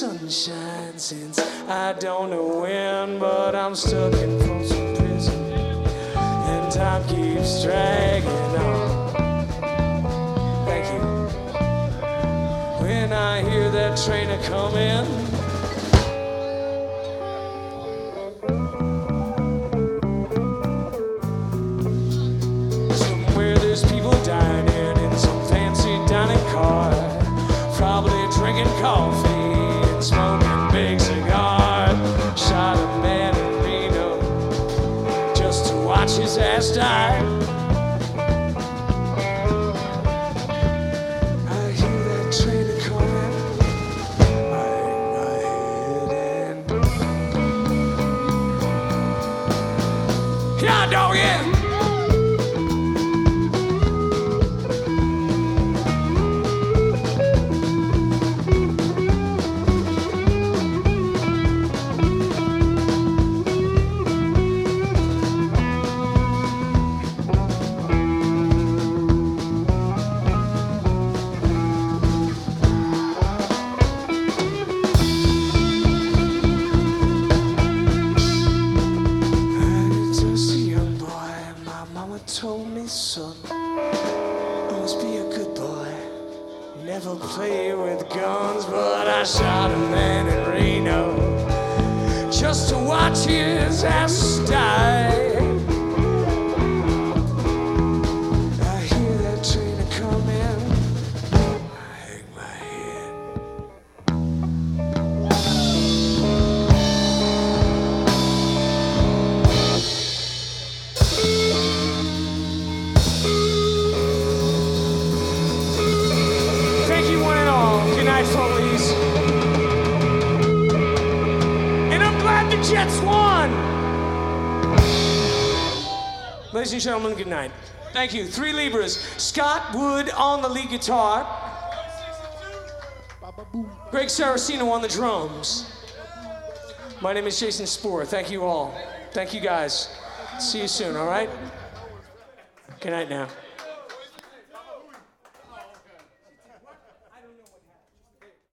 sunshine since I don't know when, but I'm stuck in Folsom Prison and time keeps dragging on. Thank you. When I hear that train a coming, somewhere there's people dining in some fancy dining car, probably drinking coffee and smoking big cigars. Shot a man in Reno just to watch his ass die. I hear that train a coming, I hang my head and yeah, dog, yeah. Told me, son, always be a good boy, never play with guns. But I shot a man in Reno just to watch his ass die. I hear that train a coming, I hang my head. Good night, Follies. And I'm glad the Jets won. Ladies and gentlemen, good night. Thank you. 3 Libras. Scott Wood on the lead guitar. Greg Saraceno on the drums. My name is Jason Spoor. Thank you all. Thank you guys. See you soon, all right? Good night now.